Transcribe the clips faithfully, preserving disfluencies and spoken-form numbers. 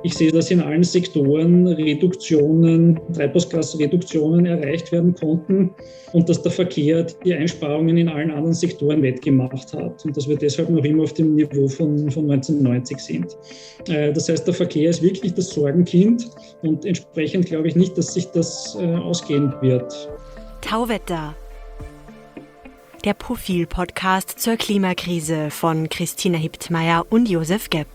Ich sehe, dass in allen Sektoren Reduktionen, Treibhausgasreduktionen erreicht werden konnten und dass der Verkehr die Einsparungen in allen anderen Sektoren wettgemacht hat und dass wir deshalb noch immer auf dem Niveau von, von neunzehnhundertneunzig sind. Das heißt, der Verkehr ist wirklich das Sorgenkind und entsprechend glaube ich nicht, dass sich das ausgehen wird. Tauwetter. Der Profil-Podcast zur Klimakrise von Christina Hiptmeier und Josef Gepp.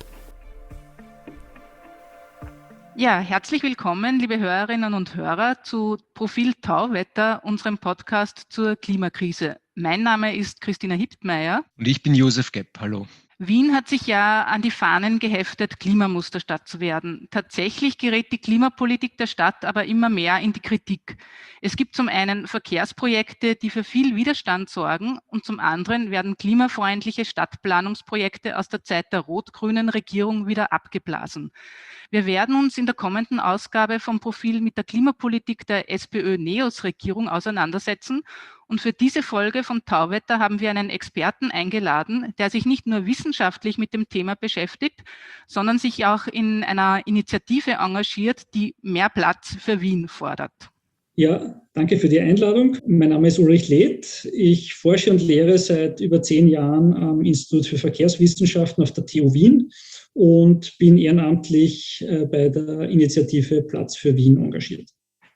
Ja, herzlich willkommen, liebe Hörerinnen und Hörer, zu Profil Tauwetter, unserem Podcast zur Klimakrise. Mein Name ist Christina Hiptmeier. Und ich bin Josef Gepp. Hallo. Wien hat sich ja an die Fahnen geheftet, Klimamusterstadt zu werden. Tatsächlich gerät die Klimapolitik der Stadt aber immer mehr in die Kritik. Es gibt zum einen Verkehrsprojekte, die für viel Widerstand sorgen, und zum anderen werden klimafreundliche Stadtplanungsprojekte aus der Zeit der rot-grünen Regierung wieder abgeblasen. Wir werden uns in der kommenden Ausgabe vom Profil mit der Klimapolitik der SPÖ-Neos-Regierung auseinandersetzen. Und für diese Folge vom Tauwetter haben wir einen Experten eingeladen, der sich nicht nur wissenschaftlich mit dem Thema beschäftigt, sondern sich auch in einer Initiative engagiert, die mehr Platz für Wien fordert. Ja, danke für die Einladung. Mein Name ist Ulrich Leth. Ich forsche und lehre seit über zehn Jahren am Institut für Verkehrswissenschaften auf der T U Wien und bin ehrenamtlich bei der Initiative Platz für Wien engagiert.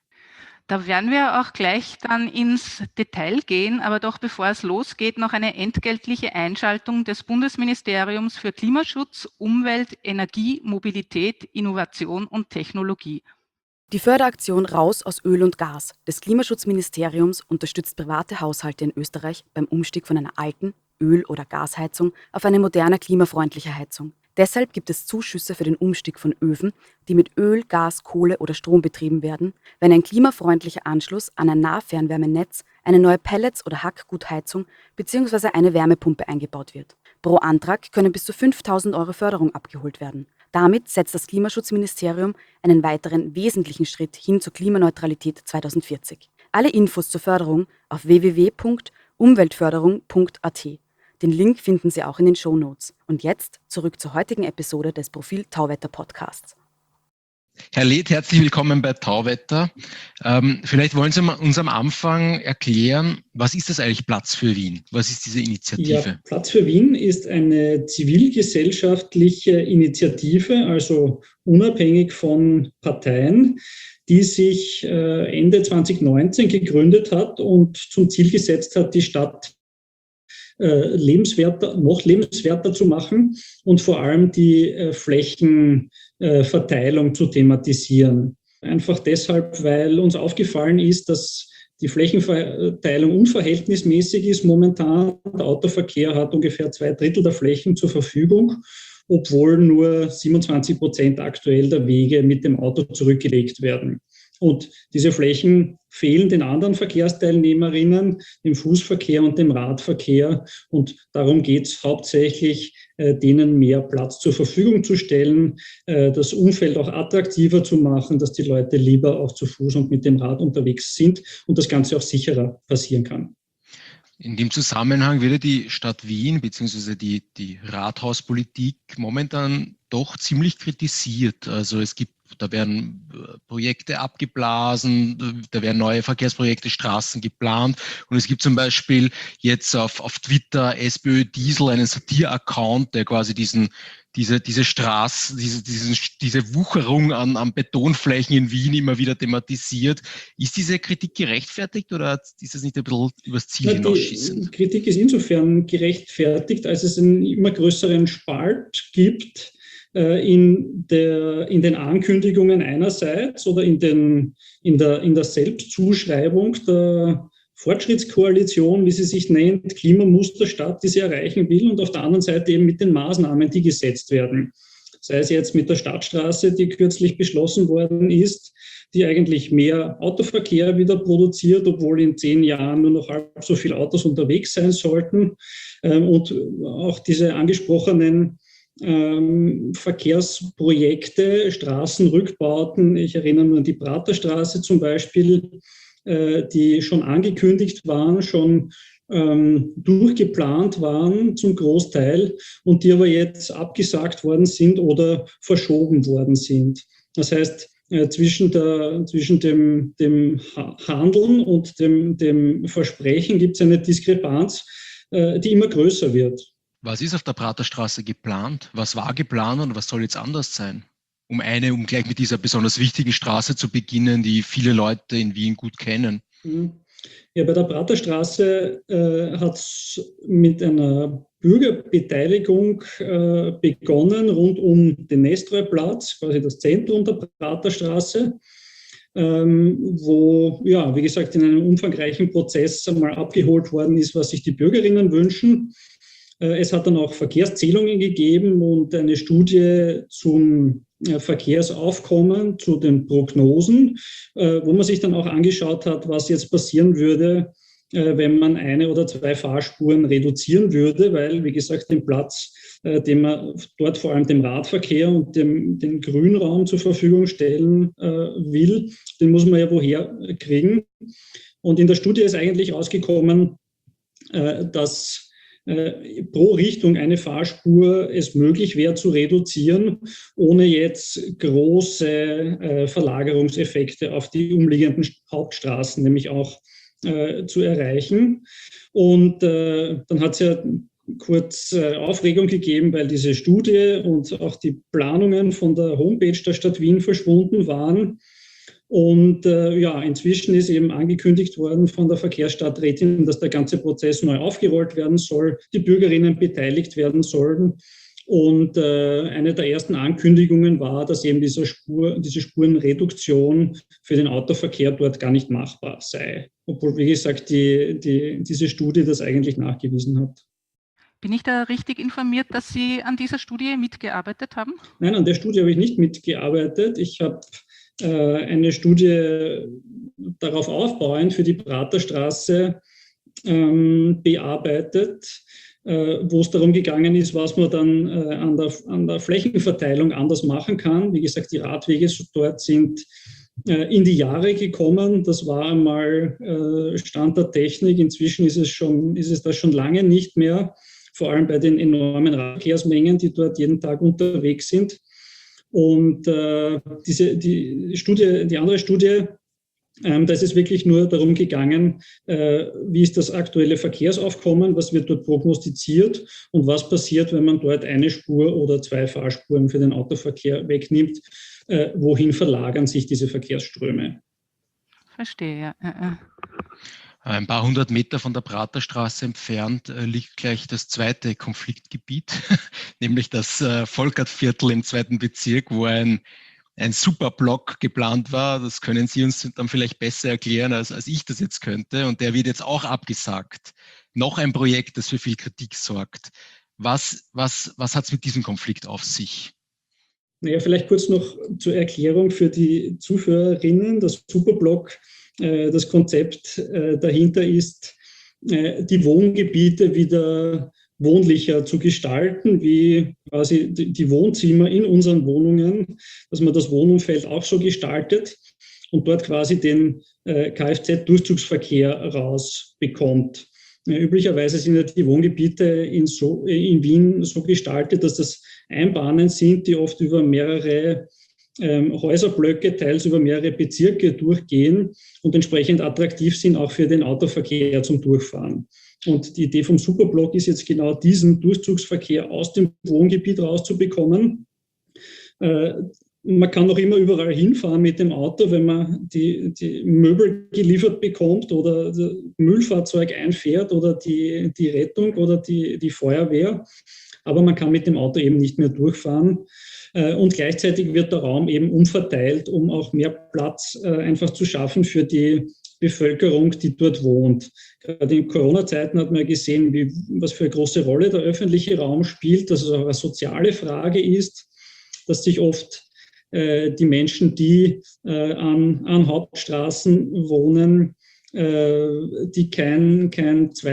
Da werden wir auch gleich dann ins Detail gehen, aber doch bevor es losgeht, noch eine entgeltliche Einschaltung des Bundesministeriums für Klimaschutz, Umwelt, Energie, Mobilität, Innovation und Technologie. Die Förderaktion Raus aus Öl und Gas des Klimaschutzministeriums unterstützt private Haushalte in Österreich beim Umstieg von einer alten Öl- oder Gasheizung auf eine moderne klimafreundliche Heizung. Deshalb gibt es Zuschüsse für den Umstieg von Öfen, die mit Öl, Gas, Kohle oder Strom betrieben werden, wenn ein klimafreundlicher Anschluss an ein Nahfernwärmenetz, eine neue Pellets- oder Hackgutheizung bzw. eine Wärmepumpe eingebaut wird. Pro Antrag können bis zu fünftausend Euro Förderung abgeholt werden. Damit setzt das Klimaschutzministerium einen weiteren wesentlichen Schritt hin zur Klimaneutralität zweitausendvierzig. Alle Infos zur Förderung auf w w w punkt umweltförderung punkt a t. Den Link finden Sie auch in den Shownotes. Und jetzt zurück zur heutigen Episode des Profil Tauwetter Podcasts. Herr Leth, herzlich willkommen bei Tauwetter. Ähm, vielleicht wollen Sie uns am Anfang erklären, was ist das eigentlich Platz für Wien? Was ist diese Initiative? Ja, Platz für Wien ist eine zivilgesellschaftliche Initiative, also unabhängig von Parteien, die sich äh, Ende zwanzig neunzehn gegründet hat und zum Ziel gesetzt hat, die Stadt äh, lebenswerter, noch lebenswerter zu machen und vor allem die äh, Flächenverteilung äh, zu thematisieren. Einfach deshalb, weil uns aufgefallen ist, dass die Flächenverteilung unverhältnismäßig ist momentan. Der Autoverkehr hat ungefähr zwei Drittel der Flächen zur Verfügung, obwohl nur siebenundzwanzig Prozent aktuell der Wege mit dem Auto zurückgelegt werden. Und diese Flächen fehlen den anderen Verkehrsteilnehmerinnen, dem Fußverkehr und dem Radverkehr. Und darum geht es hauptsächlich, äh, denen mehr Platz zur Verfügung zu stellen, äh, das Umfeld auch attraktiver zu machen, dass die Leute lieber auch zu Fuß und mit dem Rad unterwegs sind und das Ganze auch sicherer passieren kann. In dem Zusammenhang wird die Stadt Wien bzw. die, die Rathauspolitik momentan doch ziemlich kritisiert. Also es gibt Da werden Projekte abgeblasen, da werden neue Verkehrsprojekte, Straßen geplant. Und es gibt zum Beispiel jetzt auf, auf Twitter SPÖ Diesel einen Satir-Account, der quasi diesen, diese, diese Straße, diese, diesen, diese Wucherung an, an Betonflächen in Wien immer wieder thematisiert. Ist diese Kritik gerechtfertigt oder ist das nicht ein bisschen übers Ziel hinausschießen? Die Kritik ist insofern gerechtfertigt, als es einen immer größeren Spalt gibt In, der, in den Ankündigungen einerseits oder in, den, in, der, in der Selbstzuschreibung der Fortschrittskoalition, wie sie sich nennt, Klimamusterstadt, die sie erreichen will, und auf der anderen Seite eben mit den Maßnahmen, die gesetzt werden. Sei es jetzt mit der Stadtstraße, die kürzlich beschlossen worden ist, die eigentlich mehr Autoverkehr wieder produziert, obwohl in zehn Jahren nur noch halb so viele Autos unterwegs sein sollten. Und auch diese angesprochenen Ähm, Verkehrsprojekte, Straßenrückbauten. Ich erinnere nur an die Praterstraße zum Beispiel, äh, die schon angekündigt waren, schon ähm, durchgeplant waren zum Großteil und die aber jetzt abgesagt worden sind oder verschoben worden sind. Das heißt, äh, zwischen, der, zwischen dem, dem Handeln und dem, dem Versprechen gibt es eine Diskrepanz, äh, die immer größer wird. Was ist auf der Praterstraße geplant? Was war geplant und was soll jetzt anders sein? Um eine, um gleich mit dieser besonders wichtigen Straße zu beginnen, die viele Leute in Wien gut kennen. Ja, bei der Praterstraße äh, hat es mit einer Bürgerbeteiligung äh, begonnen rund um den Nestroy-Platz, quasi das Zentrum der Praterstraße, ähm, wo, ja, wie gesagt, in einem umfangreichen Prozess einmal abgeholt worden ist, was sich die Bürgerinnen wünschen. Es hat dann auch Verkehrszählungen gegeben und eine Studie zum Verkehrsaufkommen, zu den Prognosen, wo man sich dann auch angeschaut hat, was jetzt passieren würde, wenn man eine oder zwei Fahrspuren reduzieren würde, weil, wie gesagt, den Platz, den man dort vor allem dem Radverkehr und dem, dem Grünraum zur Verfügung stellen will, den muss man ja woher kriegen. Und in der Studie ist eigentlich rausgekommen, dass pro Richtung eine Fahrspur es möglich wäre zu reduzieren, ohne jetzt große äh, Verlagerungseffekte auf die umliegenden Hauptstraßen nämlich auch äh, zu erreichen. Und äh, dann hat es ja kurz äh, Aufregung gegeben, weil diese Studie und auch die Planungen von der Homepage der Stadt Wien verschwunden waren. Und äh, ja, inzwischen ist eben angekündigt worden von der Verkehrsstadträtin, dass der ganze Prozess neu aufgerollt werden soll, die Bürgerinnen beteiligt werden sollen. Und äh, eine der ersten Ankündigungen war, dass eben diese, Spur, diese Spurenreduktion für den Autoverkehr dort gar nicht machbar sei. Obwohl, wie gesagt, die, die, diese Studie das eigentlich nachgewiesen hat. Bin ich da richtig informiert, dass Sie an dieser Studie mitgearbeitet haben? Nein, an der Studie habe ich nicht mitgearbeitet. Ich habe eine Studie darauf aufbauend für die Praterstraße ähm, bearbeitet, äh, wo es darum gegangen ist, was man dann äh, an, der, an der Flächenverteilung anders machen kann. Wie gesagt, die Radwege dort sind äh, in die Jahre gekommen. Das war einmal äh, Stand der Technik. Inzwischen ist es, schon, ist es das schon lange nicht mehr, vor allem bei den enormen Radverkehrsmengen, die dort jeden Tag unterwegs sind. Und äh, diese, die Studie, die andere Studie, ähm, da ist es wirklich nur darum gegangen, äh, wie ist das aktuelle Verkehrsaufkommen, was wird dort prognostiziert und was passiert, wenn man dort eine Spur oder zwei Fahrspuren für den Autoverkehr wegnimmt, äh, wohin verlagern sich diese Verkehrsströme. Verstehe, ja. ja. Ein paar hundert Meter von der Praterstraße entfernt äh, liegt gleich das zweite Konfliktgebiet, nämlich das äh, Volkertviertel im zweiten Bezirk, wo ein, ein Superblock geplant war. Das können Sie uns dann vielleicht besser erklären, als, als ich das jetzt könnte. Und der wird jetzt auch abgesagt. Noch ein Projekt, das für viel Kritik sorgt. Was, was, was hat es mit diesem Konflikt auf sich? Naja, vielleicht kurz noch zur Erklärung für die Zuhörerinnen. Das Superblock, das Konzept dahinter ist, die Wohngebiete wieder wohnlicher zu gestalten, wie quasi die Wohnzimmer in unseren Wohnungen, dass man das Wohnumfeld auch so gestaltet und dort quasi den Kfz-Durchzugsverkehr rausbekommt. Üblicherweise sind ja die Wohngebiete in, so, in Wien so gestaltet, dass das Einbahnen sind, die oft über mehrere Ähm, Häuserblöcke, teils über mehrere Bezirke durchgehen und entsprechend attraktiv sind auch für den Autoverkehr zum Durchfahren. Und die Idee vom Superblock ist jetzt genau diesen Durchzugsverkehr aus dem Wohngebiet rauszubekommen. Äh, man kann noch immer überall hinfahren mit dem Auto, wenn man die, die Möbel geliefert bekommt oder das Müllfahrzeug einfährt oder die, die Rettung oder die, die Feuerwehr. Aber man kann mit dem Auto eben nicht mehr durchfahren. Und gleichzeitig wird der Raum eben umverteilt, um auch mehr Platz einfach zu schaffen für die Bevölkerung, die dort wohnt. Gerade in Corona-Zeiten hat man gesehen, wie, was für eine große Rolle der öffentliche Raum spielt, dass es auch eine soziale Frage ist, dass sich oft äh, die Menschen, die äh, an, an Hauptstraßen wohnen, äh, die kein, kein Zweit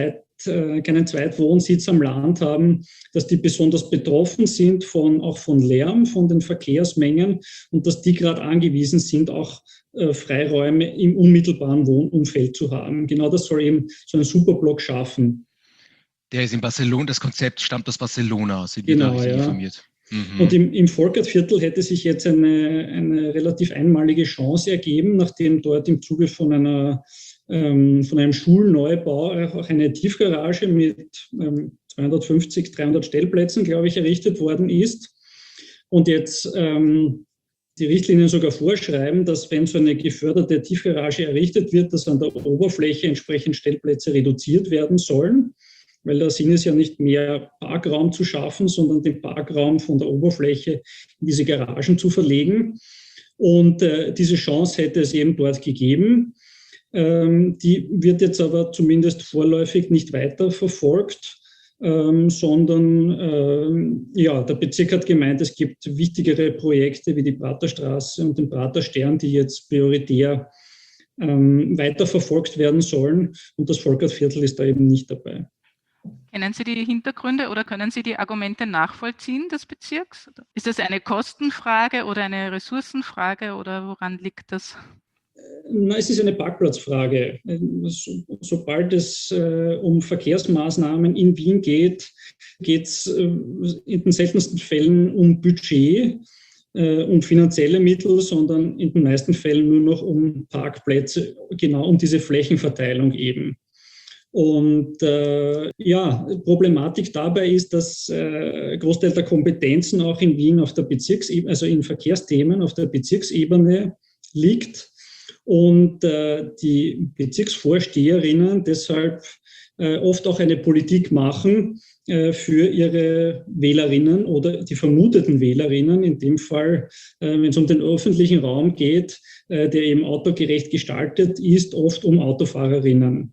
äh, keinen Zweitwohnsitz am Land haben, dass die besonders betroffen sind von, auch von Lärm, von den Verkehrsmengen und dass die gerade angewiesen sind, auch äh, Freiräume im unmittelbaren Wohnumfeld zu haben. Genau das soll eben so ein Superblock schaffen. Der ist in Barcelona, das Konzept stammt aus Barcelona, sind genau, wir da richtig ja. informiert? Mhm. Und im, im Volkertviertel hätte sich jetzt eine, eine relativ einmalige Chance ergeben, nachdem dort im Zuge von, einer, ähm, von einem Schulneubau auch eine Tiefgarage mit ähm, zweihundertfünfzig, dreihundert Stellplätzen, glaube ich, errichtet worden ist. Und jetzt ähm, die Richtlinien sogar vorschreiben, dass wenn so eine geförderte Tiefgarage errichtet wird, dass an der Oberfläche entsprechend Stellplätze reduziert werden sollen. Weil der Sinn ist ja nicht mehr Parkraum zu schaffen, sondern den Parkraum von der Oberfläche in diese Garagen zu verlegen. Und äh, diese Chance hätte es eben dort gegeben. Ähm, die wird jetzt aber zumindest vorläufig nicht weiter verfolgt, ähm, sondern ähm, ja, der Bezirk hat gemeint, es gibt wichtigere Projekte wie die Praterstraße und den Praterstern, die jetzt prioritär ähm, weiter verfolgt werden sollen. Und das Volkertviertel ist da eben nicht dabei. Kennen Sie die Hintergründe oder können Sie die Argumente nachvollziehen des Bezirks? Ist das eine Kostenfrage oder eine Ressourcenfrage oder woran liegt das? Na, es ist eine Parkplatzfrage. So, sobald es äh, um Verkehrsmaßnahmen in Wien geht, geht es äh, in den seltensten Fällen um Budget, äh, um finanzielle Mittel, sondern in den meisten Fällen nur noch um Parkplätze, genau um diese Flächenverteilung eben. Und äh, ja, Problematik dabei ist, dass äh, Großteil der Kompetenzen auch in Wien auf der Bezirksebene, also in Verkehrsthemen auf der Bezirksebene liegt und äh, die Bezirksvorsteherinnen deshalb äh, oft auch eine Politik machen äh, für ihre Wählerinnen oder die vermuteten Wählerinnen, in dem Fall, äh, wenn es um den öffentlichen Raum geht, äh, der eben autogerecht gestaltet ist, oft um Autofahrerinnen.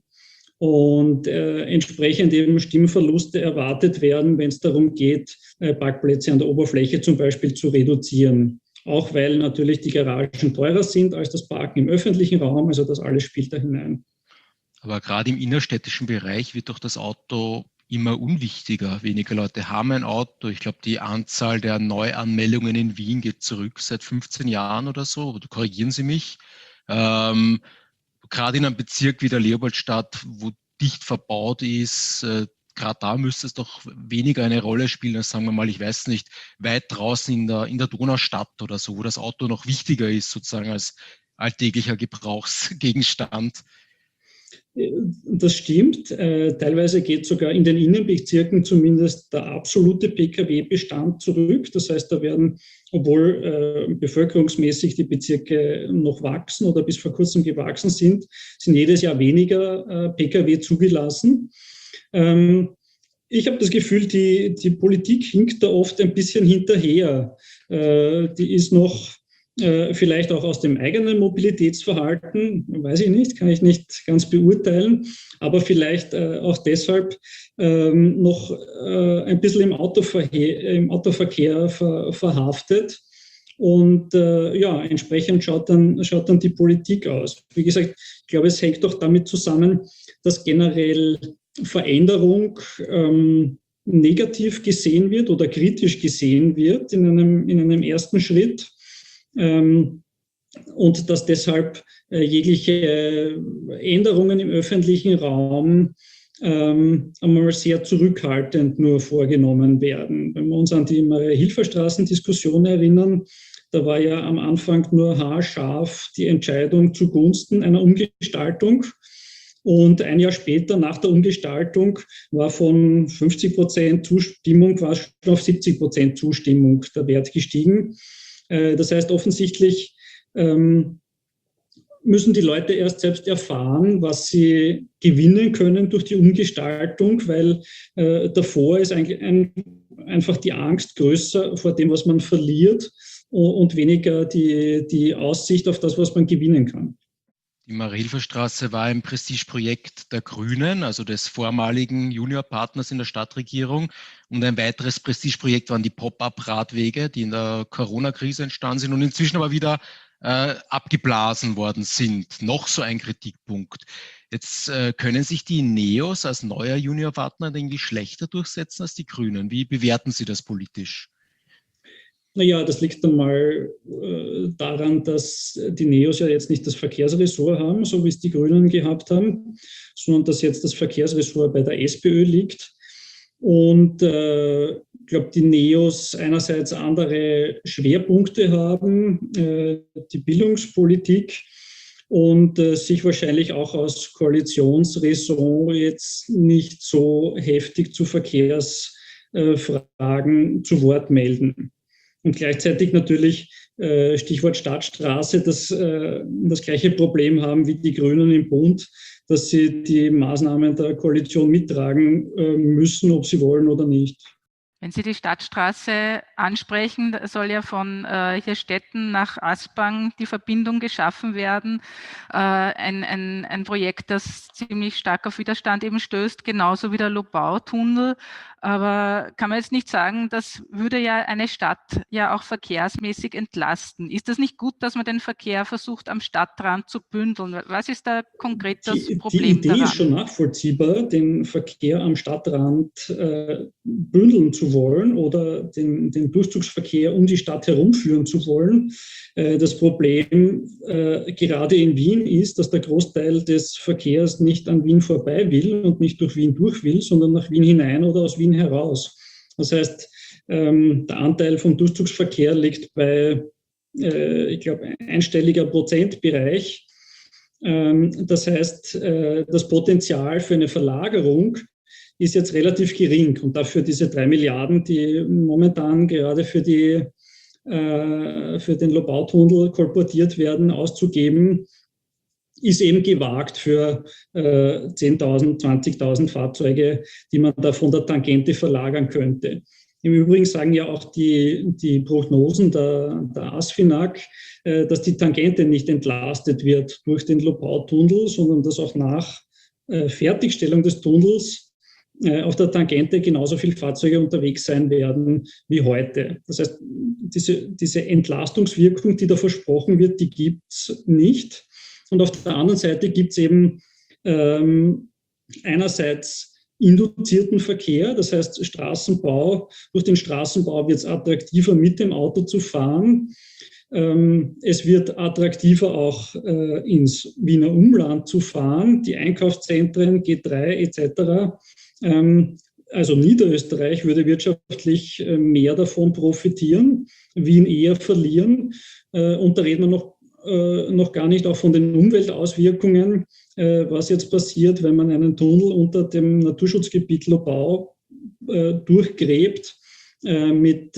Und äh, entsprechend eben Stimmverluste erwartet werden, wenn es darum geht, äh, Parkplätze an der Oberfläche zum Beispiel zu reduzieren. Auch weil natürlich die Garagen teurer sind als das Parken im öffentlichen Raum, also das alles spielt da hinein. Aber gerade im innerstädtischen Bereich wird doch das Auto immer unwichtiger. Weniger Leute haben ein Auto. Ich glaube, die Anzahl der Neuanmeldungen in Wien geht zurück seit fünfzehn Jahren oder so. Korrigieren Sie mich. Ähm, Gerade in einem Bezirk wie der Leopoldstadt, wo dicht verbaut ist, äh, gerade da müsste es doch weniger eine Rolle spielen, als sagen wir mal, ich weiß nicht, weit draußen in der, in der Donaustadt oder so, wo das Auto noch wichtiger ist, sozusagen als alltäglicher Gebrauchsgegenstand. Das stimmt. Äh, teilweise geht sogar in den Innenbezirken zumindest der absolute P K W-Bestand zurück. Das heißt, da werden, obwohl äh, bevölkerungsmäßig die Bezirke noch wachsen oder bis vor kurzem gewachsen sind, sind jedes Jahr weniger äh, P K W zugelassen. Ähm, ich habe das Gefühl, die, die Politik hinkt da oft ein bisschen hinterher. Äh, die ist noch Äh, vielleicht auch aus dem eigenen Mobilitätsverhalten, weiß ich nicht, kann ich nicht ganz beurteilen, aber vielleicht äh, auch deshalb ähm, noch äh, ein bisschen im Autoverkehr, im Autoverkehr ver, verhaftet. Und äh, ja, entsprechend schaut dann, schaut dann die Politik aus. Wie gesagt, ich glaube, es hängt doch damit zusammen, dass generell Veränderung ähm, negativ gesehen wird oder kritisch gesehen wird in einem, in einem ersten Schritt. Ähm, und dass deshalb äh, jegliche Änderungen im öffentlichen Raum ähm, einmal sehr zurückhaltend nur vorgenommen werden. Wenn wir uns an die Maria-Hilfer-Straßen-Diskussion erinnern, da war ja am Anfang nur haarscharf die Entscheidung zugunsten einer Umgestaltung. Und ein Jahr später, nach der Umgestaltung, war von fünfzig Prozent Zustimmung war schon auf siebzig Prozent Zustimmung der Wert gestiegen. Das heißt, offensichtlich ähm, müssen die Leute erst selbst erfahren, was sie gewinnen können durch die Umgestaltung, weil äh, davor ist eigentlich ein, einfach die Angst größer vor dem, was man verliert und weniger die, die Aussicht auf das, was man gewinnen kann. Die Maria-Hilfer-Straße war ein Prestigeprojekt der Grünen, also des vormaligen Juniorpartners in der Stadtregierung. Und ein weiteres Prestigeprojekt waren die Pop-up-Radwege, die in der Corona-Krise entstanden sind und inzwischen aber wieder äh, abgeblasen worden sind. Noch so ein Kritikpunkt. Jetzt äh, können sich die Neos als neuer Juniorpartner irgendwie schlechter durchsetzen als die Grünen. Wie bewerten Sie das politisch? Naja, das liegt einmal äh, daran, dass die Neos ja jetzt nicht das Verkehrsressort haben, so wie es die Grünen gehabt haben, sondern dass jetzt das Verkehrsressort bei der SPÖ liegt. Und äh, ich glaube, die Neos einerseits andere Schwerpunkte haben, äh, die Bildungspolitik, und äh, sich wahrscheinlich auch aus Koalitionsraison jetzt nicht so heftig zu Verkehrsfragen äh, zu Wort melden. Und gleichzeitig natürlich, äh, Stichwort Stadtstraße, das, äh, das gleiche Problem haben wie die Grünen im Bund, dass sie die Maßnahmen der Koalition mittragen äh, müssen, ob sie wollen oder nicht. Wenn Sie die Stadtstraße ansprechen, soll ja von äh, Hirstetten nach Aspang die Verbindung geschaffen werden. Äh, ein, ein, ein Projekt, das ziemlich stark auf Widerstand eben stößt, genauso wie der Lobau-Tunnel. Aber kann man jetzt nicht sagen, das würde ja eine Stadt ja auch verkehrsmäßig entlasten. Ist das nicht gut, dass man den Verkehr versucht, am Stadtrand zu bündeln? Was ist da konkret das die, Problem Die Idee daran? ist schon nachvollziehbar, den Verkehr am Stadtrand äh, bündeln zu wollen oder den, den Durchzugsverkehr um die Stadt herumführen zu wollen. Äh, das Problem äh, gerade in Wien ist, dass der Großteil des Verkehrs nicht an Wien vorbei will und nicht durch Wien durch will, sondern nach Wien hinein oder aus Wien heraus. Das heißt, ähm, der Anteil vom Durchzugsverkehr liegt bei, äh, ich glaube, einstelliger Prozentbereich. Ähm, das heißt, äh, das Potenzial für eine Verlagerung ist jetzt relativ gering. Und dafür diese drei Milliarden, die momentan gerade für, die, äh, für den Lobau-Tunnel kolportiert werden, auszugeben, ist eben gewagt für äh, zehntausend, zwanzigtausend Fahrzeuge, die man da von der Tangente verlagern könnte. Im Übrigen sagen ja auch die, die Prognosen der, der ASFINAG, äh, dass die Tangente nicht entlastet wird durch den Lobau-Tunnel, sondern dass auch nach äh, Fertigstellung des Tunnels äh, auf der Tangente genauso viele Fahrzeuge unterwegs sein werden wie heute. Das heißt, diese, diese Entlastungswirkung, die da versprochen wird, die gibt es nicht. Und auf der anderen Seite gibt es eben ähm, einerseits induzierten Verkehr, das heißt Straßenbau. Durch den Straßenbau wird es attraktiver, mit dem Auto zu fahren. Ähm, es wird attraktiver, auch äh, ins Wiener Umland zu fahren, die Einkaufszentren, G drei et cetera. Ähm, also Niederösterreich würde wirtschaftlich äh, mehr davon profitieren, Wien eher verlieren. Äh, und da reden wir noch noch gar nicht auch von den Umweltauswirkungen, was jetzt passiert, wenn man einen Tunnel unter dem Naturschutzgebiet Lobau durchgräbt mit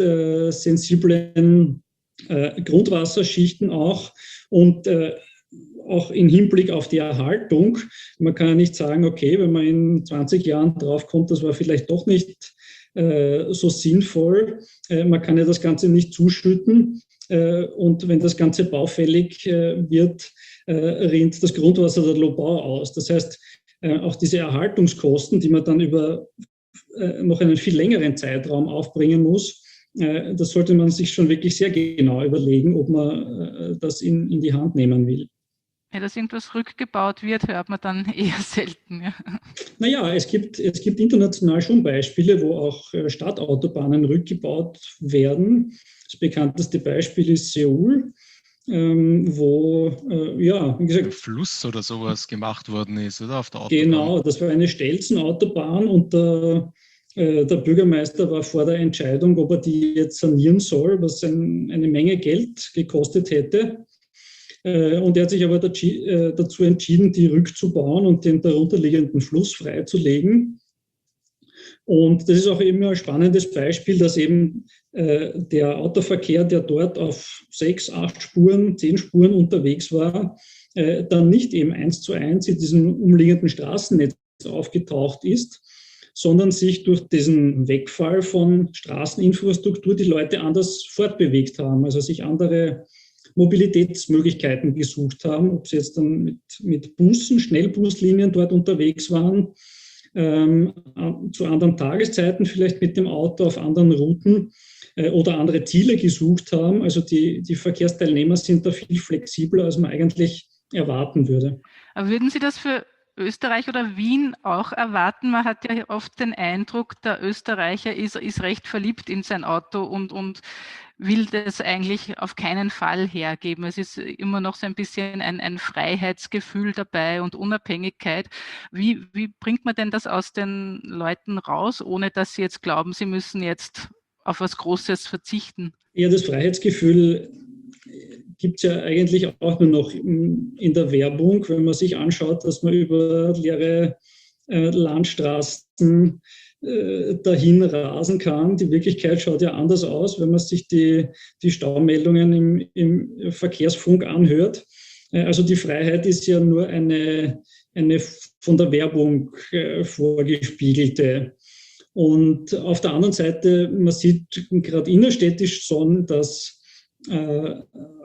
sensiblen Grundwasserschichten auch und auch im Hinblick auf die Erhaltung. Man kann ja nicht sagen, okay, wenn man in zwanzig Jahren draufkommt, das war vielleicht doch nicht so sinnvoll. Man kann ja das Ganze nicht zuschütten. Und wenn das Ganze baufällig wird, rinnt das Grundwasser der Lobau aus. Das heißt, auch diese Erhaltungskosten, die man dann über noch einen viel längeren Zeitraum aufbringen muss, das sollte man sich schon wirklich sehr genau überlegen, ob man das in, in die Hand nehmen will. Ja, dass irgendwas rückgebaut wird, hört man dann eher selten. Ja. Naja, es gibt, es gibt international schon Beispiele, wo auch Stadtautobahnen rückgebaut werden. Das bekannteste Beispiel ist Seoul, ähm, wo, äh, ja, wie gesagt, ein Fluss oder sowas gemacht worden ist, oder? Auf der Autobahn. Genau, das war eine Stelzenautobahn und der, äh, der Bürgermeister war vor der Entscheidung, ob er die jetzt sanieren soll, was ein, eine Menge Geld gekostet hätte. Und er hat sich aber dazu entschieden, die rückzubauen und den darunterliegenden Fluss freizulegen. Und das ist auch immer ein spannendes Beispiel, dass eben der Autoverkehr, der dort auf sechs, acht Spuren, zehn Spuren unterwegs war, dann nicht eben eins zu eins in diesem umliegenden Straßennetz aufgetaucht ist, sondern sich durch diesen Wegfall von Straßeninfrastruktur die Leute anders fortbewegt haben, also sich andere Mobilitätsmöglichkeiten gesucht haben, ob sie jetzt dann mit, mit Bussen, Schnellbuslinien dort unterwegs waren, ähm, zu anderen Tageszeiten vielleicht mit dem Auto auf anderen Routen. äh, oder andere Ziele gesucht haben. Also die, die Verkehrsteilnehmer sind da viel flexibler, als man eigentlich erwarten würde. Aber würden Sie das für Österreich oder Wien auch erwarten? Man hat ja oft den Eindruck, der Österreicher ist, ist recht verliebt in sein Auto und, und will das eigentlich auf keinen Fall hergeben. Es ist immer noch so ein bisschen ein, ein Freiheitsgefühl dabei und Unabhängigkeit. Wie, wie bringt man denn das aus den Leuten raus, ohne dass sie jetzt glauben, sie müssen jetzt auf was Großes verzichten? Ja, das Freiheitsgefühl gibt es ja eigentlich auch nur noch in der Werbung, wenn man sich anschaut, dass man über leere äh, Landstraßen äh, dahin rasen kann. Die Wirklichkeit schaut ja anders aus, wenn man sich die, die Staumeldungen im, im Verkehrsfunk anhört. Äh, also die Freiheit ist ja nur eine, eine von der Werbung äh, vorgespiegelte. Und auf der anderen Seite, man sieht gerade innerstädtisch schon, dass äh,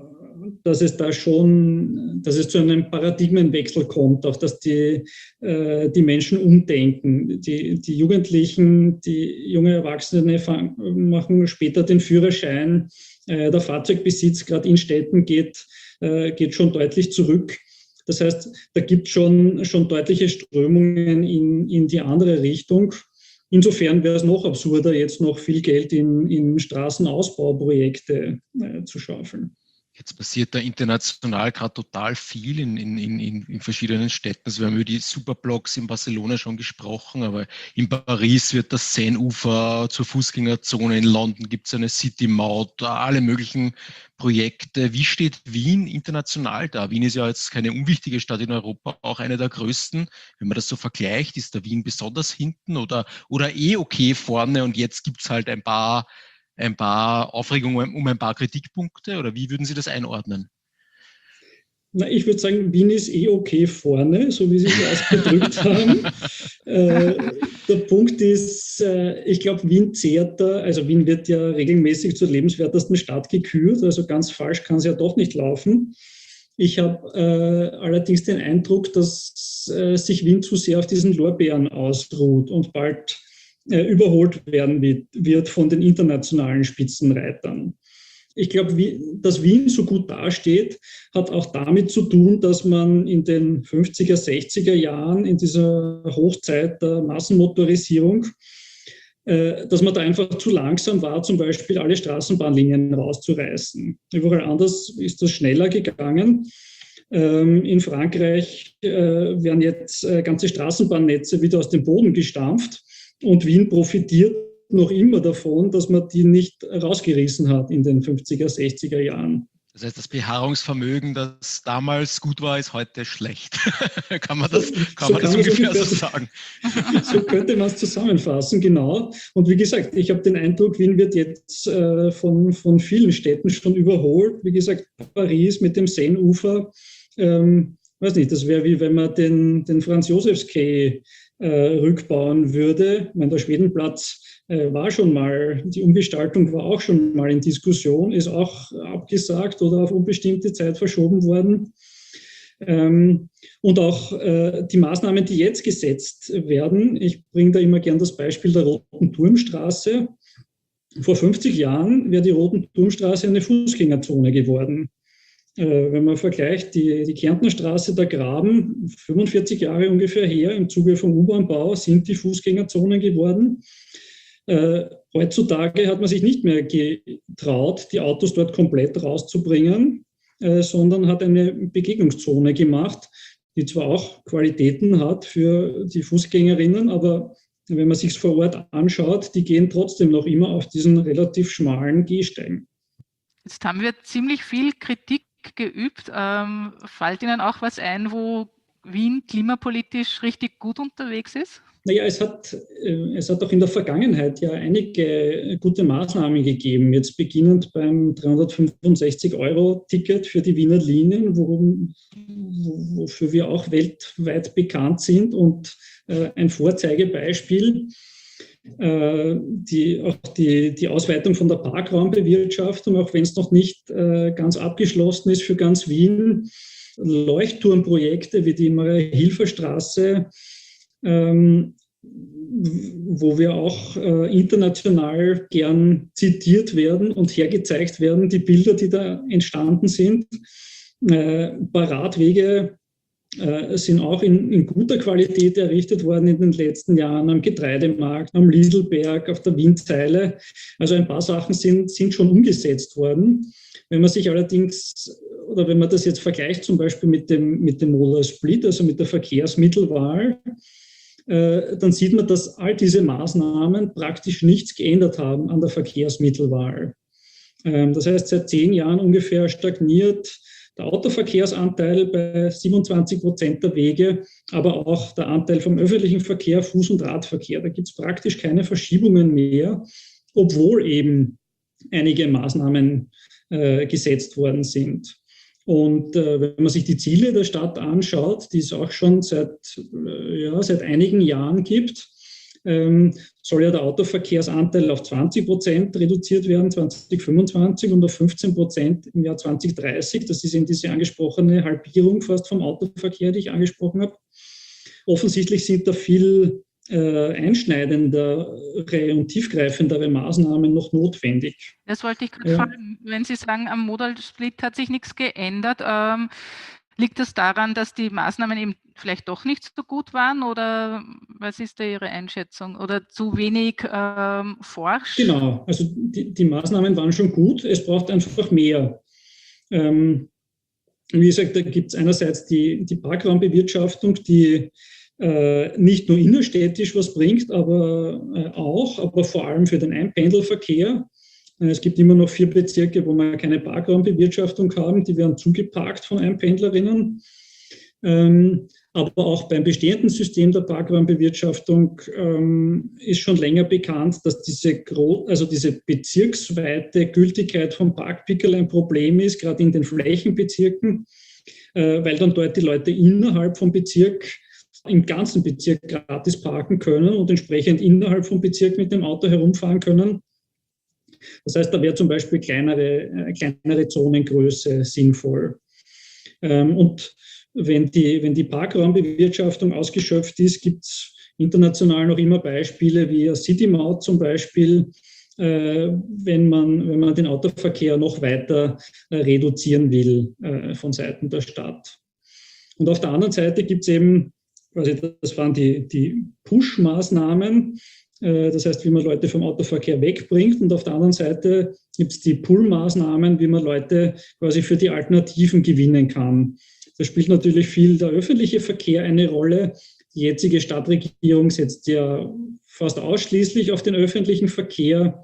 dass es da schon, dass es zu einem Paradigmenwechsel kommt, auch dass die, äh, die Menschen umdenken. Die, die Jugendlichen, die junge Erwachsene fang, machen später den Führerschein. Äh, der Fahrzeugbesitz gerade in Städten geht, äh, geht schon deutlich zurück. Das heißt, da gibt es schon, schon deutliche Strömungen in, in die andere Richtung. Insofern wäre es noch absurder, jetzt noch viel Geld in, in Straßenausbauprojekte äh, zu schaufeln. Jetzt passiert da international gerade total viel in, in, in, in verschiedenen Städten. Also wir haben über die Superblocks in Barcelona schon gesprochen, aber in Paris wird das Seineufer zur Fußgängerzone, in London gibt es eine City-Maut, alle möglichen Projekte. Wie steht Wien international da? Wien ist ja jetzt keine unwichtige Stadt in Europa, auch eine der größten. Wenn man das so vergleicht, ist da Wien besonders hinten oder, oder eh okay vorne und jetzt gibt es halt ein paar ein paar Aufregungen um ein paar Kritikpunkte oder wie würden Sie das einordnen? Na, ich würde sagen, Wien ist eh okay vorne, so wie Sie es ausgedrückt haben. Äh, der Punkt ist, äh, ich glaube, Wien zehrt da, also Wien wird ja regelmäßig zur lebenswertesten Stadt gekürt, also ganz falsch kann es ja doch nicht laufen. Ich habe äh, allerdings den Eindruck, dass äh, sich Wien zu sehr auf diesen Lorbeeren ausruht und bald überholt werden wird von den internationalen Spitzenreitern. Ich glaube, dass Wien so gut dasteht, hat auch damit zu tun, dass man in den fünfziger, sechziger Jahren, in dieser Hochzeit der Massenmotorisierung, dass man da einfach zu langsam war, zum Beispiel alle Straßenbahnlinien rauszureißen. Überall anders ist das schneller gegangen. In Frankreich werden jetzt ganze Straßenbahnnetze wieder aus dem Boden gestampft. Und Wien profitiert noch immer davon, dass man die nicht rausgerissen hat in den fünfziger, sechziger Jahren. Das heißt, das Beharrungsvermögen, das damals gut war, ist heute schlecht. kann man das, kann so man das kann ungefähr so sagen? So könnte man es zusammenfassen, genau. Und wie gesagt, ich habe den Eindruck, Wien wird jetzt äh, von, von vielen Städten schon überholt. Wie gesagt, Paris mit dem Seineufer, ähm, weiß nicht, das wäre wie wenn man den, den Franz-Josefs-Quai Äh, rückbauen würde. Ich meine, der Schwedenplatz äh, war schon mal, die Umgestaltung war auch schon mal in Diskussion, ist auch abgesagt oder auf unbestimmte Zeit verschoben worden. Ähm, und auch äh, die Maßnahmen, die jetzt gesetzt werden, ich bringe da immer gern das Beispiel der Roten Turmstraße. Vor fünfzig Jahren wäre die Roten Turmstraße eine Fußgängerzone geworden. Wenn man vergleicht, die, die Kärntner Straße, der Graben, fünfundvierzig Jahre ungefähr her, im Zuge vom U-Bahn-Bau sind die Fußgängerzonen geworden. Äh, heutzutage hat man sich nicht mehr getraut, die Autos dort komplett rauszubringen, äh, sondern hat eine Begegnungszone gemacht, die zwar auch Qualitäten hat für die Fußgängerinnen, aber wenn man sich es vor Ort anschaut, die gehen trotzdem noch immer auf diesen relativ schmalen Gehsteigen. Jetzt haben wir ziemlich viel Kritik geübt. Ähm, fällt Ihnen auch was ein, wo Wien klimapolitisch richtig gut unterwegs ist? Naja, es hat, es hat auch in der Vergangenheit ja einige gute Maßnahmen gegeben. Jetzt beginnend beim dreihundertfünfundsechzig Euro Ticket für die Wiener Linien, worum, wofür wir auch weltweit bekannt sind und äh, ein Vorzeigebeispiel. Die, auch die, die Ausweitung von der Parkraumbewirtschaftung, auch wenn es noch nicht äh, ganz abgeschlossen ist für ganz Wien, Leuchtturmprojekte wie die Maria-Hilfer-Straße, ähm, wo wir auch äh, international gern zitiert werden und hergezeigt werden, die Bilder, die da entstanden sind. Äh, ein paar Radwege äh, sind auch in, in guter Qualität errichtet worden in den letzten Jahren am Getreidemarkt, am Lieselberg, auf der Windseile. Also ein paar Sachen sind, sind schon umgesetzt worden. Wenn man sich allerdings, oder wenn man das jetzt vergleicht zum Beispiel mit dem, mit dem Modal Split, also mit der Verkehrsmittelwahl, dann sieht man, dass all diese Maßnahmen praktisch nichts geändert haben an der Verkehrsmittelwahl. Das heißt, seit zehn Jahren ungefähr stagniert der Autoverkehrsanteil bei siebenundzwanzig Prozent der Wege, aber auch der Anteil vom öffentlichen Verkehr, Fuß- und Radverkehr. Da gibt es praktisch keine Verschiebungen mehr, obwohl eben einige Maßnahmen äh, gesetzt worden sind. Und äh, wenn man sich die Ziele der Stadt anschaut, die es auch schon seit, äh, ja, seit einigen Jahren gibt, ähm, soll ja der Autoverkehrsanteil auf zwanzig Prozent reduziert werden, zwanzig fünfundzwanzig, und auf fünfzehn Prozent im Jahr zwanzig dreißig. Das ist eben diese angesprochene Halbierung fast vom Autoverkehr, die ich angesprochen habe. Offensichtlich sind da viel äh, einschneidendere und tiefgreifendere Maßnahmen noch notwendig. Das wollte ich gerade Ja. fragen. Wenn Sie sagen, am Modal Split hat sich nichts geändert, ähm, liegt das daran, dass die Maßnahmen eben vielleicht doch nicht so gut waren, oder was ist da Ihre Einschätzung? Oder zu wenig ähm, forscht? Genau, also die, die Maßnahmen waren schon gut, es braucht einfach mehr. Ähm, wie gesagt, da gibt es einerseits die, die Parkraumbewirtschaftung, die äh, nicht nur innerstädtisch was bringt, aber äh, auch, aber vor allem für den Einpendelverkehr. Äh, es gibt immer noch vier Bezirke, wo wir keine Parkraumbewirtschaftung haben, die werden zugeparkt von Einpendlerinnen. Ähm, aber auch beim bestehenden System der Parkraumbewirtschaftung ähm, ist schon länger bekannt, dass diese, gro- also diese bezirksweite Gültigkeit von Parkpickel ein Problem ist, gerade in den Flächenbezirken, äh, weil dann dort die Leute innerhalb vom Bezirk, im ganzen Bezirk gratis parken können und entsprechend innerhalb vom Bezirk mit dem Auto herumfahren können. Das heißt, da wäre zum Beispiel kleinere, äh, kleinere Zonengröße sinnvoll. Ähm, und Wenn die, wenn die Parkraumbewirtschaftung ausgeschöpft ist, gibt es international noch immer Beispiele wie City Maut zum Beispiel, äh, wenn, man, wenn man den Autoverkehr noch weiter äh, reduzieren will äh, von Seiten der Stadt. Und auf der anderen Seite gibt es eben, quasi das waren die, die Push-Maßnahmen, äh, das heißt, wie man Leute vom Autoverkehr wegbringt, und auf der anderen Seite gibt es die Pull-Maßnahmen, wie man Leute quasi für die Alternativen gewinnen kann. Da spielt natürlich viel der öffentliche Verkehr eine Rolle. Die jetzige Stadtregierung setzt ja fast ausschließlich auf den öffentlichen Verkehr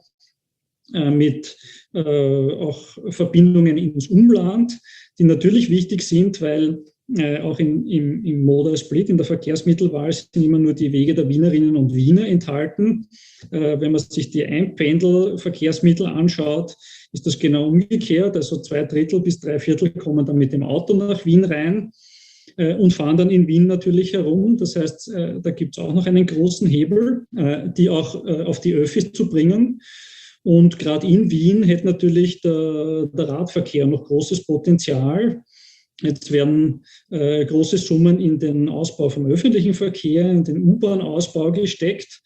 äh, mit äh, auch Verbindungen ins Umland, die natürlich wichtig sind, weil äh, auch in, im, im Modal Split, in der Verkehrsmittelwahl, sind immer nur die Wege der Wienerinnen und Wiener enthalten. Äh, wenn man sich die Einpendelverkehrsmittel anschaut, ist das genau umgekehrt. Also zwei Drittel bis drei Viertel kommen dann mit dem Auto nach Wien rein äh, und fahren dann in Wien natürlich herum. Das heißt, äh, da gibt es auch noch einen großen Hebel, äh, die auch äh, auf die Öffis zu bringen. Und gerade in Wien hätte natürlich der, der Radverkehr noch großes Potenzial. Jetzt werden äh, große Summen in den Ausbau vom öffentlichen Verkehr, in den U-Bahn-Ausbau gesteckt.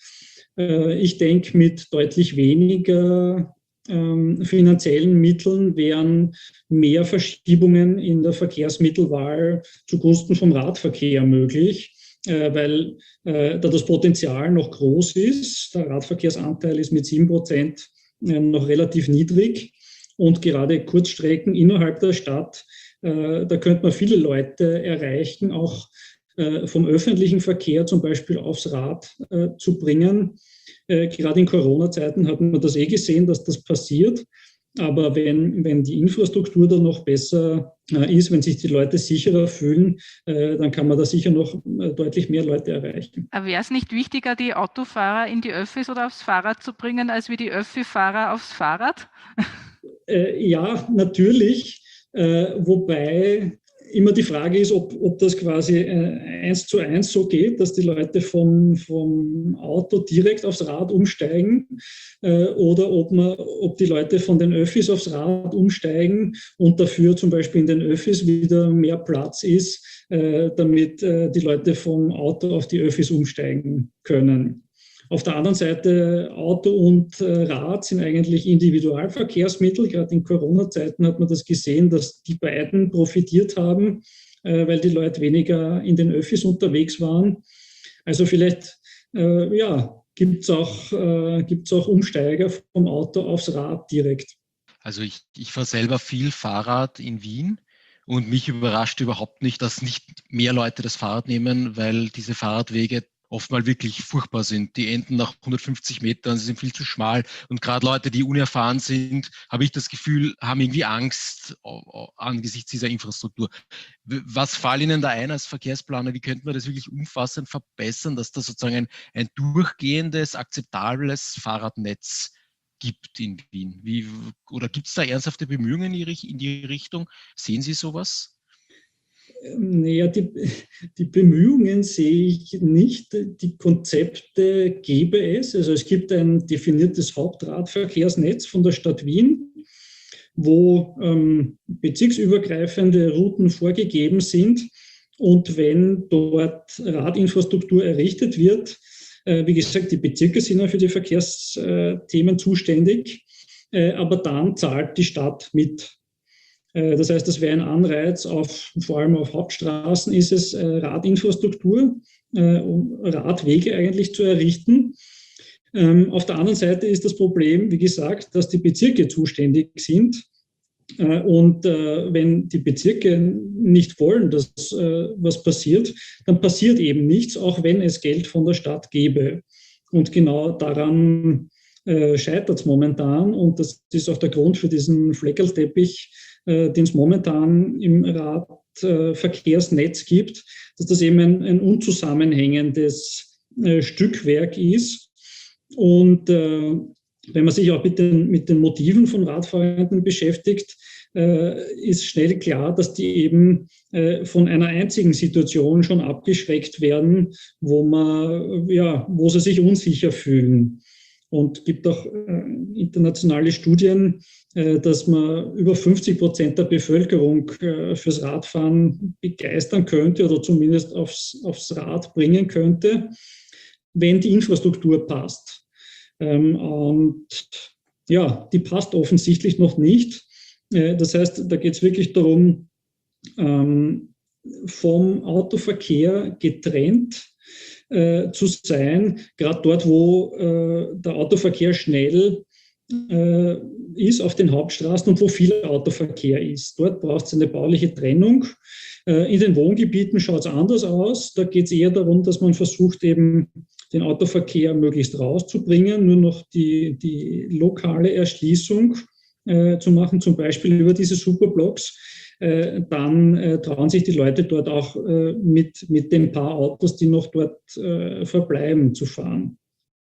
Äh, ich denke, mit deutlich weniger ähm, finanziellen Mitteln wären mehr Verschiebungen in der Verkehrsmittelwahl zugunsten vom Radverkehr möglich, äh, weil äh, da das Potenzial noch groß ist. Der Radverkehrsanteil ist mit sieben Prozent äh, noch relativ niedrig, und gerade Kurzstrecken innerhalb der Stadt, äh, da könnte man viele Leute erreichen, auch äh, vom öffentlichen Verkehr zum Beispiel aufs Rad äh, zu bringen. Äh, gerade in Corona-Zeiten hat man das eh gesehen, dass das passiert. Aber wenn, wenn die Infrastruktur dann noch besser äh, ist, wenn sich die Leute sicherer fühlen, äh, dann kann man da sicher noch äh, deutlich mehr Leute erreichen. Aber wäre es nicht wichtiger, die Autofahrer in die Öffis oder aufs Fahrrad zu bringen, als wie die Öffi-Fahrer aufs Fahrrad? Äh, ja, natürlich. Äh, wobei immer die Frage ist, ob, ob das quasi äh, eins zu eins so geht, dass die Leute vom, vom Auto direkt aufs Rad umsteigen äh, oder ob, man, ob die Leute von den Öffis aufs Rad umsteigen und dafür zum Beispiel in den Öffis wieder mehr Platz ist, äh, damit äh, die Leute vom Auto auf die Öffis umsteigen können. Auf der anderen Seite, Auto und äh, Rad sind eigentlich Individualverkehrsmittel. Gerade in Corona-Zeiten hat man das gesehen, dass die beiden profitiert haben, äh, weil die Leute weniger in den Öffis unterwegs waren. Also vielleicht, äh, ja, gibt es auch, äh, gibt's auch Umsteiger vom Auto aufs Rad direkt. Also ich, ich fahre selber viel Fahrrad in Wien. Und mich überrascht überhaupt nicht, dass nicht mehr Leute das Fahrrad nehmen, weil diese Fahrradwege oft mal wirklich furchtbar sind. Die enden nach hundertfünfzig Metern, sie sind viel zu schmal. Und gerade Leute, die unerfahren sind, habe ich das Gefühl, haben irgendwie Angst angesichts dieser Infrastruktur. Was fällt Ihnen da ein als Verkehrsplaner? Wie könnte man das wirklich umfassend verbessern, dass da sozusagen ein, ein durchgehendes, akzeptables Fahrradnetz gibt in Wien? Wie, oder gibt es da ernsthafte Bemühungen in die Richtung? Sehen Sie sowas? Naja, die, die Bemühungen sehe ich nicht. Die Konzepte gäbe es. Also es gibt ein definiertes Hauptradverkehrsnetz von der Stadt Wien, wo ähm, bezirksübergreifende Routen vorgegeben sind. Und wenn dort Radinfrastruktur errichtet wird, äh, wie gesagt, die Bezirke sind ja für die Verkehrsthemen zuständig, äh, aber dann zahlt die Stadt mit. Das heißt, das wäre ein Anreiz, auf, vor allem auf Hauptstraßen ist es, Radinfrastruktur, Radwege eigentlich zu errichten. Auf der anderen Seite ist das Problem, wie gesagt, dass die Bezirke zuständig sind. Und wenn die Bezirke nicht wollen, dass was passiert, dann passiert eben nichts, auch wenn es Geld von der Stadt gäbe. Und genau daran scheitert es momentan. Und das ist auch der Grund für diesen Fleckerlteppich, den es momentan im Radverkehrsnetz gibt, dass das eben ein, ein unzusammenhängendes äh, Stückwerk ist. Und äh, wenn man sich auch mit den, mit den Motiven von Radfahrenden beschäftigt, äh, ist schnell klar, dass die eben äh, von einer einzigen Situation schon abgeschreckt werden, wo man, ja, wo sie sich unsicher fühlen. Und es gibt auch äh, internationale Studien, äh, dass man über fünfzig Prozent der Bevölkerung äh, fürs Radfahren begeistern könnte oder zumindest aufs, aufs Rad bringen könnte, wenn die Infrastruktur passt. Ähm, und ja, die passt offensichtlich noch nicht. Äh, das heißt, da geht es wirklich darum, ähm, vom Autoverkehr getrennt Äh, zu sein, gerade dort, wo äh, der Autoverkehr schnell äh, ist auf den Hauptstraßen und wo viel Autoverkehr ist. Dort braucht es eine bauliche Trennung. Äh, in den Wohngebieten schaut es anders aus. Da geht es eher darum, dass man versucht, eben den Autoverkehr möglichst rauszubringen, nur noch die, die lokale Erschließung äh, zu machen, zum Beispiel über diese Superblocks. Äh, dann äh, trauen sich die Leute dort auch äh, mit, mit den paar Autos, die noch dort äh, verbleiben, zu fahren.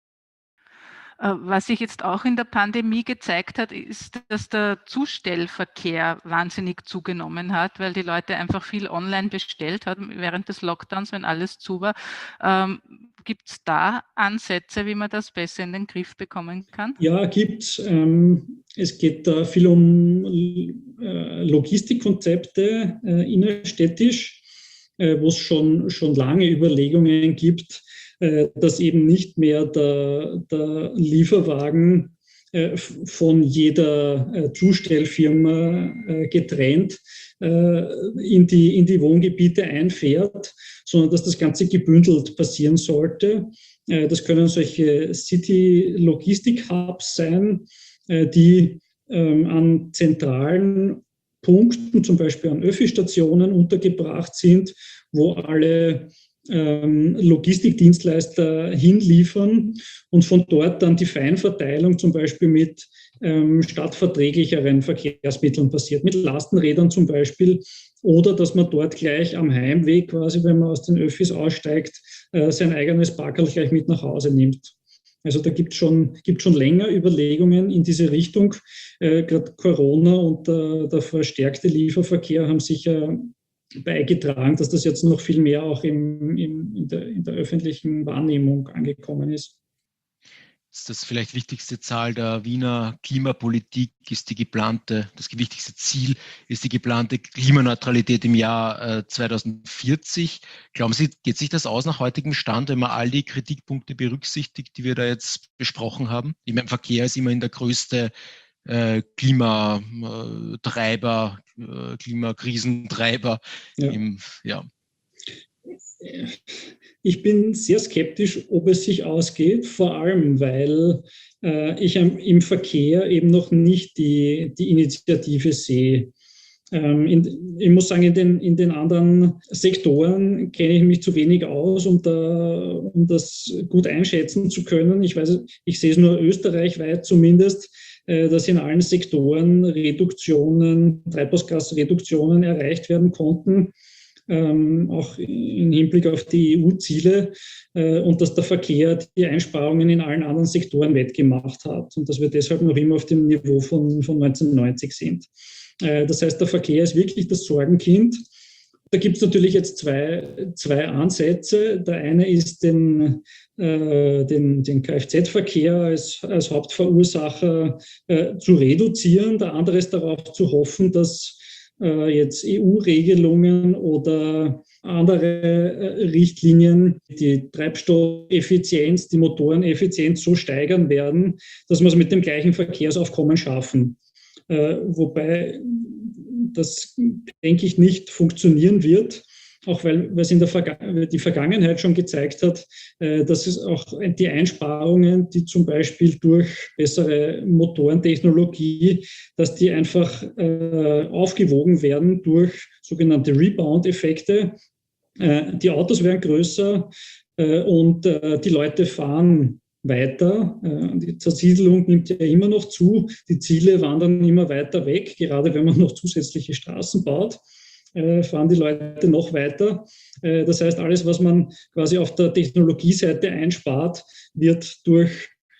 Was sich jetzt auch in der Pandemie gezeigt hat, ist, dass der Zustellverkehr wahnsinnig zugenommen hat, weil die Leute einfach viel online bestellt haben während des Lockdowns, wenn alles zu war. Ähm, gibt es da Ansätze, wie man das besser in den Griff bekommen kann? Ja, gibt es. Ähm, es geht da viel um äh, Logistikkonzepte äh, innerstädtisch, äh, wo es schon, schon lange Überlegungen gibt, dass eben nicht mehr der, der Lieferwagen äh, von jeder äh, Zustellfirma äh, getrennt äh, in, die, in die Wohngebiete einfährt, sondern dass das Ganze gebündelt passieren sollte. Äh, das können solche City-Logistik-Hubs sein, äh, die äh, an zentralen Punkten, zum Beispiel an Öffi-Stationen, untergebracht sind, wo alle Logistikdienstleister hinliefern und von dort dann die Feinverteilung zum Beispiel mit ähm, stadtverträglicheren Verkehrsmitteln passiert, mit Lastenrädern zum Beispiel, oder dass man dort gleich am Heimweg, quasi wenn man aus den Öffis aussteigt, äh, sein eigenes Parkerl gleich mit nach Hause nimmt. Also da gibt es schon, gibt schon länger Überlegungen in diese Richtung. Äh, Gerade Corona und äh, der verstärkte Lieferverkehr haben sicher beigetragen, dass das jetzt noch viel mehr auch im, im, in, der, in der öffentlichen Wahrnehmung angekommen ist. Das vielleicht wichtigste Zahl der Wiener Klimapolitik ist die geplante, das wichtigste Ziel ist die geplante Klimaneutralität im Jahr äh, zweitausendvierzig. Glauben Sie, geht sich das aus nach heutigem Stand, wenn man all die Kritikpunkte berücksichtigt, die wir da jetzt besprochen haben? Ich meine, Verkehr ist immerhin der größte äh, Klimatreiber, äh, Klimakrisentreiber. Ja. Im, ja. Ich bin sehr skeptisch, ob es sich ausgeht, vor allem weil äh, ich am, im Verkehr eben noch nicht die, die Initiative sehe. Ähm, in, ich muss sagen, in den, in den anderen Sektoren kenne ich mich zu wenig aus, um, da, um das gut einschätzen zu können. Ich weiß, ich sehe es nur österreichweit zumindest, äh, dass in allen Sektoren Reduktionen, Treibhausgasreduktionen erreicht werden konnten. Ähm, auch im Hinblick auf die E U-Ziele äh, und dass der Verkehr die Einsparungen in allen anderen Sektoren wettgemacht hat und dass wir deshalb noch immer auf dem Niveau von, von neunzehnhundertneunzig sind. Äh, das heißt, der Verkehr ist wirklich das Sorgenkind. Da gibt es natürlich jetzt zwei, zwei Ansätze. Der eine ist, den, äh, den, den Kfz-Verkehr als, als Hauptverursacher äh, zu reduzieren. Der andere ist darauf zu hoffen, dass jetzt E U-Regelungen oder andere Richtlinien die Treibstoffeffizienz, die Motoreneffizienz so steigern werden, dass wir es mit dem gleichen Verkehrsaufkommen schaffen. Wobei das, denke ich, nicht funktionieren wird, auch weil, weil es in der Verga- die Vergangenheit schon gezeigt hat, äh, dass es auch die Einsparungen, die zum Beispiel durch bessere Motorentechnologie, dass die einfach äh, aufgewogen werden durch sogenannte Rebound-Effekte. Äh, die Autos werden größer äh, und äh, die Leute fahren weiter. Äh, die Zersiedelung nimmt ja immer noch zu. Die Ziele wandern immer weiter weg, gerade wenn man noch zusätzliche Straßen baut. Fahren die Leute noch weiter. Das heißt, alles, was man quasi auf der Technologieseite einspart, wird durch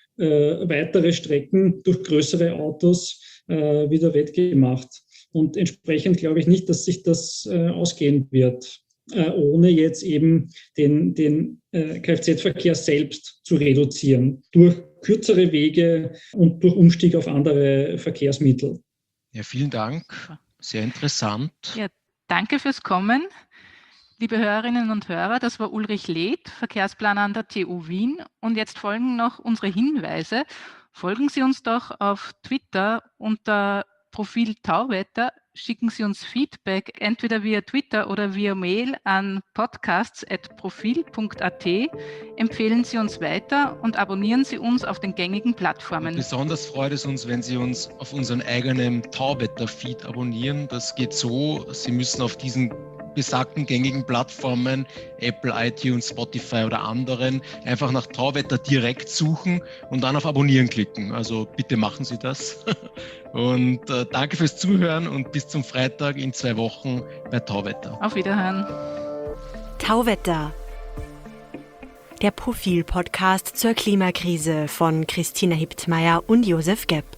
weitere Strecken, durch größere Autos wieder wettgemacht. Und entsprechend glaube ich nicht, dass sich das ausgehen wird, ohne jetzt eben den, den Kfz-Verkehr selbst zu reduzieren, durch kürzere Wege und durch Umstieg auf andere Verkehrsmittel. Ja, vielen Dank. Sehr interessant. Ja. Danke fürs Kommen, liebe Hörerinnen und Hörer. Das war Ulrich Leth, Verkehrsplaner an der T U Wien. Und jetzt folgen noch unsere Hinweise. Folgen Sie uns doch auf Twitter unter Profil Tauwetter. Schicken Sie uns Feedback entweder via Twitter oder via Mail an podcasts at profil punkt at. Empfehlen Sie uns weiter und abonnieren Sie uns auf den gängigen Plattformen. Und besonders freut es uns, wenn Sie uns auf unseren eigenen Tauwetter-Feed abonnieren. Das geht so, Sie müssen auf diesen besagten gängigen Plattformen, Apple, iTunes, Spotify oder anderen, einfach nach Tauwetter direkt suchen und dann auf Abonnieren klicken. Also bitte machen Sie das. Und äh, danke fürs Zuhören und bis zum Freitag in zwei Wochen bei Tauwetter. Auf Wiederhören. Tauwetter. Der Profil-Podcast zur Klimakrise von Christina Hiptmeier und Josef Gepp.